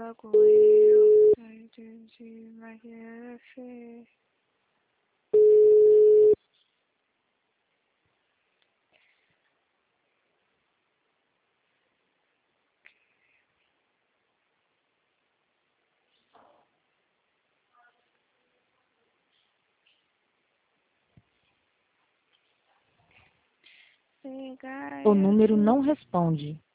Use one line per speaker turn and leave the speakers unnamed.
com eu. Não entendi, mas era feio.
O número não responde.